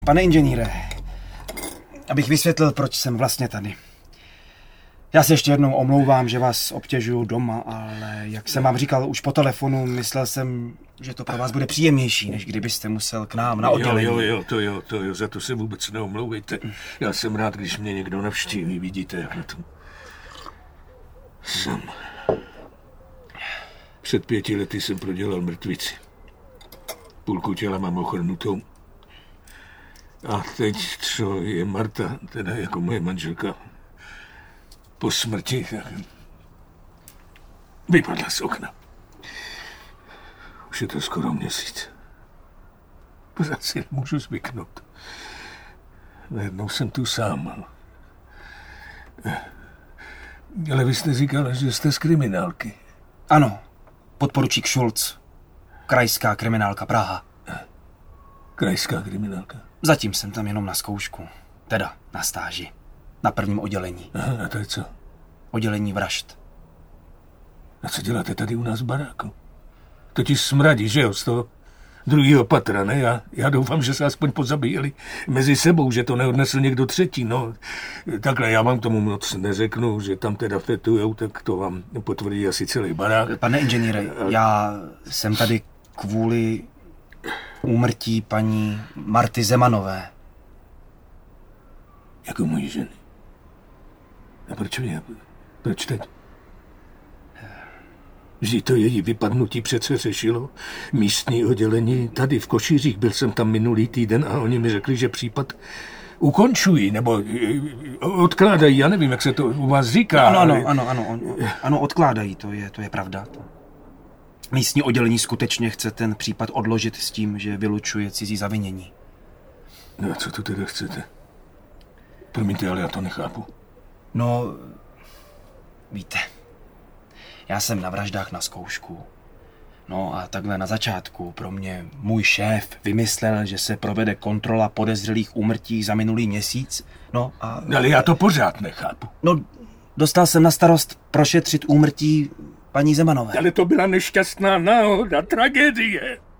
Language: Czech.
Pane inženýre, abych vysvětlil, proč jsem vlastně tady. Já se ještě jednou omlouvám, že vás obtěžuju doma, ale jak jsem vám říkal už po telefonu, myslel jsem, že to pro vás bude příjemnější, než kdybyste musel k nám na oddělení. Jo, za to se vůbec neomlouvejte. Já jsem rád, když mě někdo navštíví, vidíte, jak na tom jsem. Před 5 lety jsem prodělal mrtvici. Půlku těla mám ochrnutou. A teď, co je Marta, teda jako moje manželka, po smrti, tak vypadla z okna. Už je to skoro měsíc. Pořád si nemůžu zvyknout. Najednou jsem tu sám. Ale vy jste říkala, že jste z kriminálky. Ano, podporučík Schulz. Krajská kriminálka Praha. Krajská kriminálka? Zatím jsem tam jenom na zkoušku. Teda na stáži. Na prvním oddělení. Aha, a to je co? Oddělení vražd. A co děláte tady u nás v baráku? Totiž smradí, že jo, z toho druhého patra, ne? Já doufám, že se aspoň pozabíjeli mezi sebou, že to neodnesl někdo třetí, no. Takhle, já vám tomu moc neřeknu, že tam teda fetujou, tak to vám potvrdí asi celý barák. Pane inženýre, já jsem tady kvůli úmrtí paní Marty Zemanové. Jako mojí ženy? A proč teď? Vždyť to její vypadnutí přece řešilo místní oddělení tady v Košířích. Byl jsem tam minulý týden a oni mi řekli, že případ ukončují, nebo odkládají, já nevím, jak se to u vás říká. Ano, odkládají, to je pravda. Místní oddělení skutečně chce ten případ odložit s tím, že vylučuje cizí zavinění. No a co tu teda chcete? Promiňte, ale já to nechápu. No, víte, já jsem na vraždách na zkoušku. No a takhle na začátku pro mě můj šéf vymyslel, že se provede kontrola podezřelých úmrtí za minulý měsíc. No a... Ale já to pořád nechápu. No, dostal jsem na starost prošetřit úmrtí paní Zemanové. Ale to byla nešťastná náhoda, tragédie.